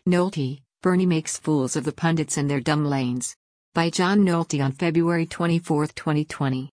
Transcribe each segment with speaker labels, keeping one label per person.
Speaker 1: Nolte, Bernie makes fools of the pundits and their dumb lanes. By John Nolte on February 24, 2020.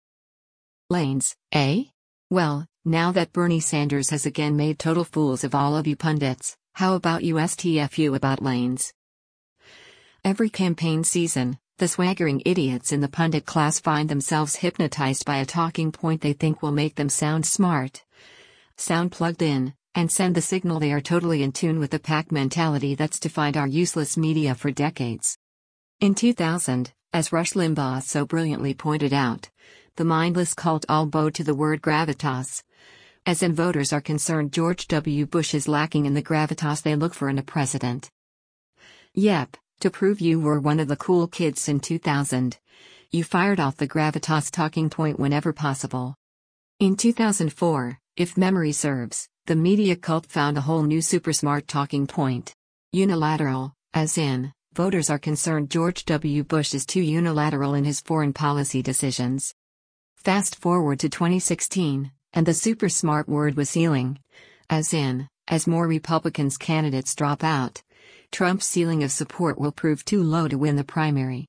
Speaker 1: Lanes, eh? Well, now that Bernie Sanders has again made total fools of all of you pundits, how about you STFU about lanes? Every campaign season, the swaggering idiots in the pundit class find themselves hypnotized by a talking point they think will make them sound smart, sound plugged in, and send the signal they are totally in tune with the pack mentality that's defined our useless media for decades. In 2000, as Rush Limbaugh so brilliantly pointed out, the mindless cult all bowed to the word gravitas. As in voters are concerned, George W. Bush is lacking in the gravitas they look for in a president. Yep, to prove you were one of the cool kids in 2000, you fired off the gravitas talking point whenever possible. In 2004, if memory serves, the media cult found a whole new super smart talking point. Unilateral, as in, voters are concerned George W. Bush is too unilateral in his foreign policy decisions. Fast forward to 2016, and the super smart word was ceiling. As in, as more Republicans candidates drop out, Trump's ceiling of support will prove too low to win the primary.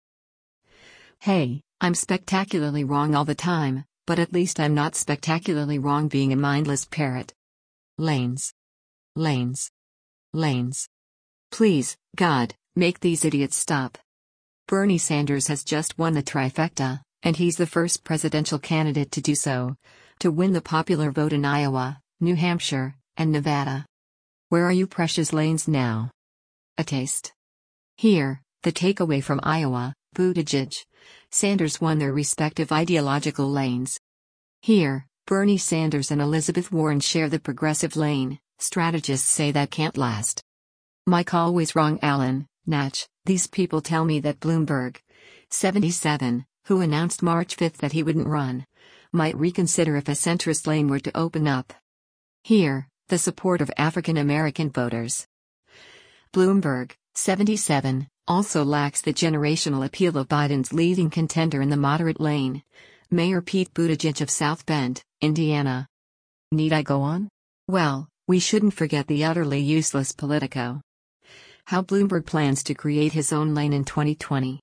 Speaker 1: Hey, I'm spectacularly wrong all the time, but at least I'm not spectacularly wrong being a mindless parrot. Lanes. Lanes. Lanes. Please, God, make these idiots stop. Bernie Sanders has just won the trifecta, and he's the first presidential candidate to do so, to win the popular vote in Iowa, New Hampshire, and Nevada. Where are you precious lanes now? A taste. Here, the takeaway from Iowa, Buttigieg, Sanders won their respective ideological lanes. Here, Bernie Sanders and Elizabeth Warren share the progressive lane. Strategists say that can't last. Mike always wrong Alan, Natch, these people tell me that Bloomberg, 77, who announced March 5 that he wouldn't run, might reconsider if a centrist lane were to open up. Here, the support of African American voters. Bloomberg, 77, also lacks the generational appeal of Biden's leading contender in the moderate lane, Mayor Pete Buttigieg of South Bend, Indiana. Need I go on? Well, we shouldn't forget the utterly useless Politico. How Bloomberg plans to create his own lane in 2020.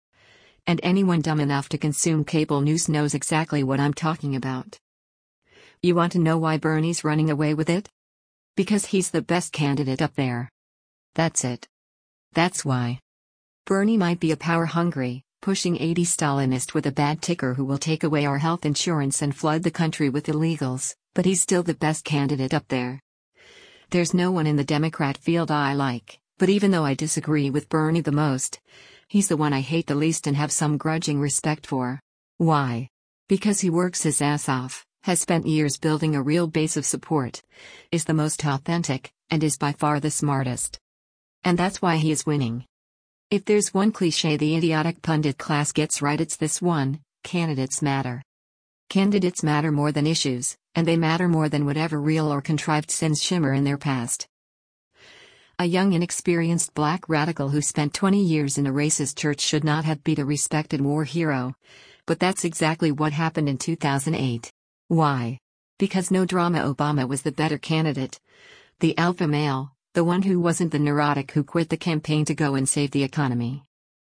Speaker 1: And anyone dumb enough to consume cable news knows exactly what I'm talking about. You want to know why Bernie's running away with it? Because he's the best candidate up there. That's it. That's why. Bernie might be a power-hungry, pushing 80 Stalinist with a bad ticker who will take away our health insurance and flood the country with illegals, but he's still the best candidate up there. There's no one in the Democrat field I like, but even though I disagree with Bernie the most, he's the one I hate the least and have some grudging respect for. Why? Because he works his ass off, has spent years building a real base of support, is the most authentic, and is by far the smartest. And that's why he is winning. If there's one cliché the idiotic pundit class gets right, it's this one: candidates matter. Candidates matter more than issues, and they matter more than whatever real or contrived sins shimmer in their past. A young inexperienced black radical who spent 20 years in a racist church should not have been a respected war hero. But that's exactly what happened in 2008. Why? Because no drama, Obama was the better candidate. The alpha male, the one who wasn't the neurotic who quit the campaign to go and save the economy.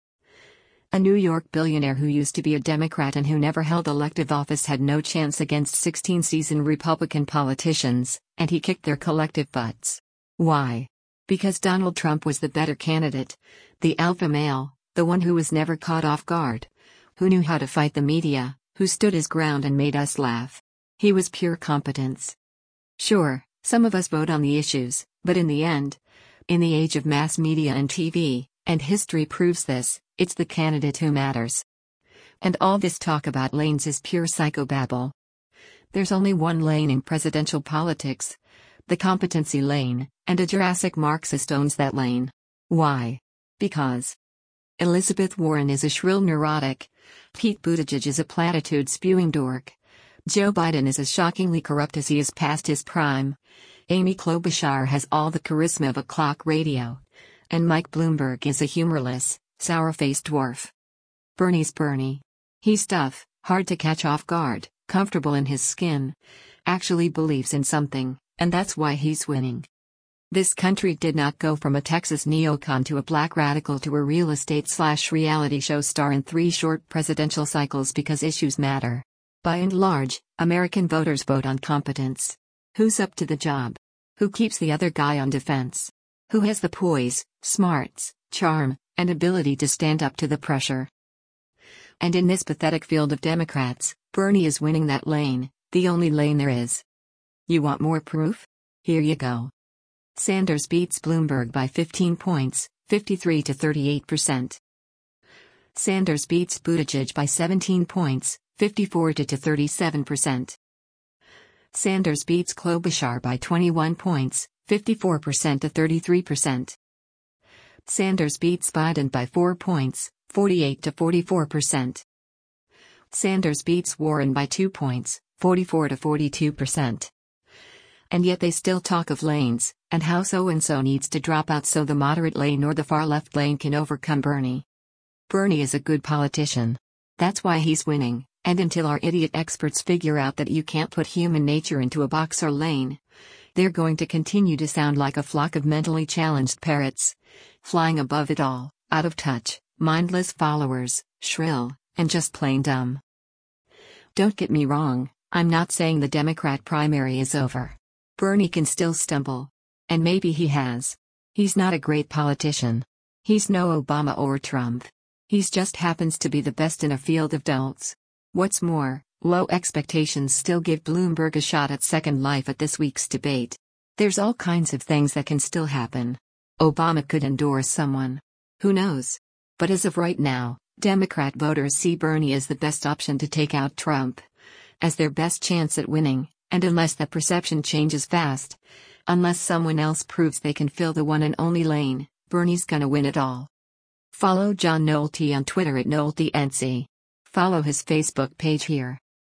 Speaker 1: A New York billionaire who used to be a Democrat and who never held elective office had no chance against 16 seasoned Republican politicians, and he kicked their collective butts. Why? Because Donald Trump was the better candidate, the alpha male, the one who was never caught off guard, who knew how to fight the media, who stood his ground and made us laugh. He was pure competence. Sure, some of us vote on the issues, but in the end, in the age of mass media and TV, and history proves this, it's the candidate who matters. And all this talk about lanes is pure psychobabble. There's only one lane in presidential politics, the competency lane, and a Jurassic Marxist owns that lane. Why? Because Elizabeth Warren is a shrill neurotic, Pete Buttigieg is a platitude-spewing dork, Joe Biden is as shockingly corrupt as he is past his prime, Amy Klobuchar has all the charisma of a clock radio, and Mike Bloomberg is a humorless, sour-faced dwarf. Bernie's Bernie. He's tough, hard to catch off guard, comfortable in his skin, actually believes in something, and that's why he's winning. This country did not go from a Texas neocon to a black radical to a real estate/reality show star in 3 short presidential cycles because issues matter. By and large, American voters vote on competence. Who's up to the job? Who keeps the other guy on defense? Who has the poise, smarts, charm, and ability to stand up to the pressure? And in this pathetic field of Democrats, Bernie is winning that lane, the only lane there is. You want more proof? Here you go. Sanders beats Bloomberg by 15 points, 53 to 38%. Sanders beats Buttigieg by 17 points, 54 to 37%. Sanders beats Klobuchar by 21 points, 54% to 33%. Sanders beats Biden by 4 points, 48 to 44%. Sanders beats Warren by 2 points, 44 to 42%. And yet they still talk of lanes, and how so-and-so needs to drop out so the moderate lane or the far-left lane can overcome Bernie. Bernie is a good politician. That's why he's winning, and until our idiot experts figure out that you can't put human nature into a box or lane, they're going to continue to sound like a flock of mentally challenged parrots, flying above it all, out of touch, mindless followers, shrill, and just plain dumb. Don't get me wrong, I'm not saying the Democrat primary is over. Bernie can still stumble. And maybe he has. He's not a great politician. He's no Obama or Trump. He's just happens to be the best in a field of dolts. What's more, low expectations still give Bloomberg a shot at second life at this week's debate. There's all kinds of things that can still happen. Obama could endorse someone. Who knows? But as of right now, Democrat voters see Bernie as the best option to take out Trump, as their best chance at winning. And unless that perception changes fast, unless someone else proves they can fill the one and only lane, Bernie's gonna win it all. Follow John Nolte on Twitter at NolteNC. Follow his Facebook page here.